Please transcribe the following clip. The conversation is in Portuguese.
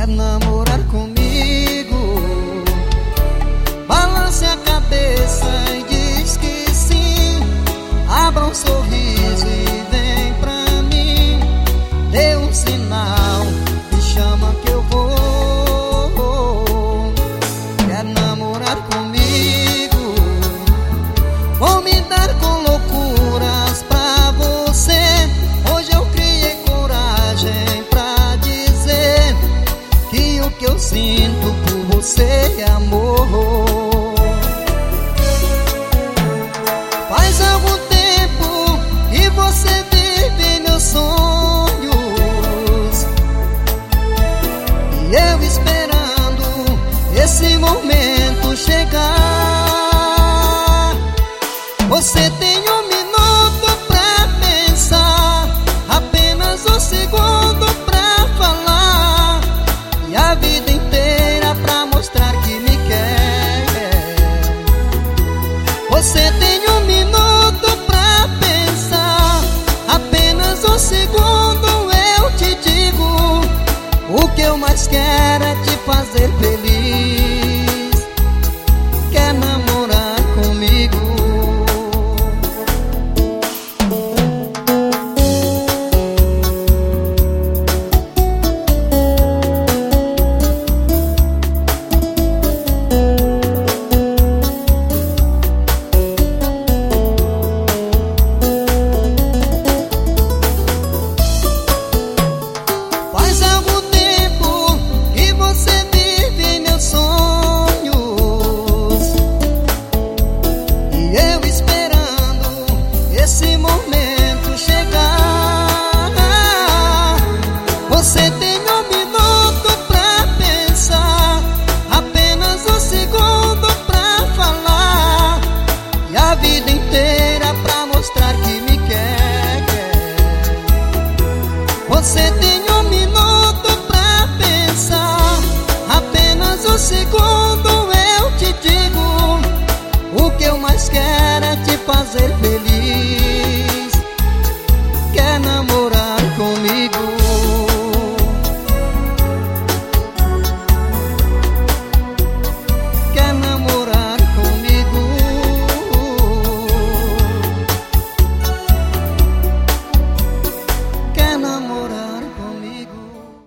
Quer namorar comigo? Balance a cabeça e diz que sim. Abra um sorriso e vem pra mim. Dê um sinal, me chama que eu vou. Quer namorar comigo? Vou me dar com loucuras pra você. Hoje eu criei coragem pra dizer que o que eu sinto por você é amor. Faz algum tempo que você vive meus sonhos, e eu esperando esse momento chegar. Você tem um minuto pra pensar, apenas um segundo pra falar, e a vida inteira pra mostrar que me quer. Você tem um minuto pra pensar, apenas um segundo eu te digo. O que eu mais quero é te fazer feliz. Quer namorar comigo? Faz algum tempo que você vive meus sonhos, e eu esperando esse momento chegar. Você tem um minuto pra pensar, apenas um segundo pra falar, e a vida inteira pra mostrar que me quer. Você tem um minuto pra pensar, apenas um segundo eu te digo. O que eu mais quero é te fazer